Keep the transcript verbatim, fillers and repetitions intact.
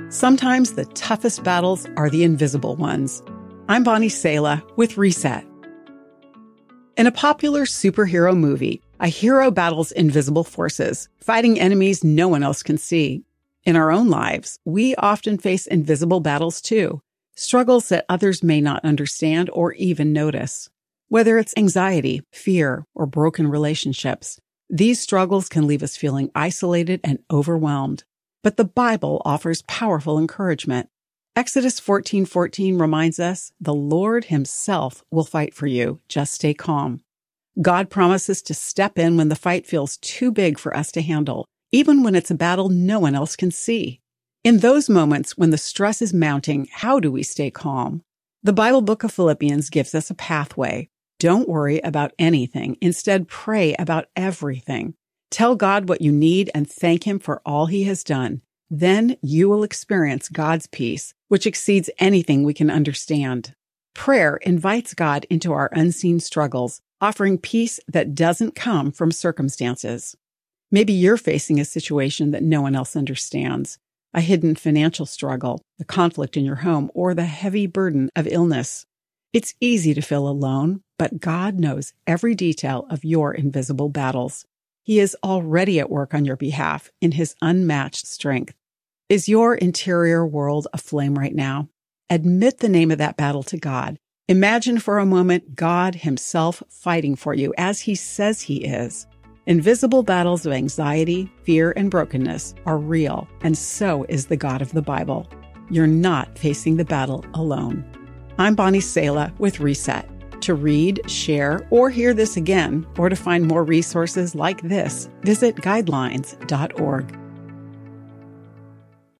Sometimes the toughest battles are the invisible ones. I'm Bonnie Sala with Reset. In a popular superhero movie, a hero battles invisible forces, fighting enemies no one else can see. In our own lives, we often face invisible battles too, struggles that others may not understand or even notice. Whether it's anxiety, fear, or broken relationships, these struggles can leave us feeling isolated and overwhelmed. But the Bible offers powerful encouragement. Exodus fourteen fourteen reminds us, the Lord himself will fight for you. Just stay calm. God promises to step in when the fight feels too big for us to handle, even when it's a battle no one else can see. In those moments when the stress is mounting, how do we stay calm? The Bible book of Philippians gives us a pathway. Don't worry about anything. Instead, pray about everything. Tell God what you need and thank him for all he has done. Then you will experience God's peace, which exceeds anything we can understand. Prayer invites God into our unseen struggles, offering peace that doesn't come from circumstances. Maybe you're facing a situation that no one else understands, a hidden financial struggle, the conflict in your home, or the heavy burden of illness. It's easy to feel alone, but God knows every detail of your invisible battles. He is already at work on your behalf in his unmatched strength. Is your interior world aflame right now? Admit the name of that battle to God. Imagine for a moment God himself fighting for you as he says he is. Invisible battles of anxiety, fear, and brokenness are real, and so is the God of the Bible. You're not facing the battle alone. I'm Bonnie Sala with Reset. To read, share, or hear this again, or to find more resources like this, visit guidelines dot org.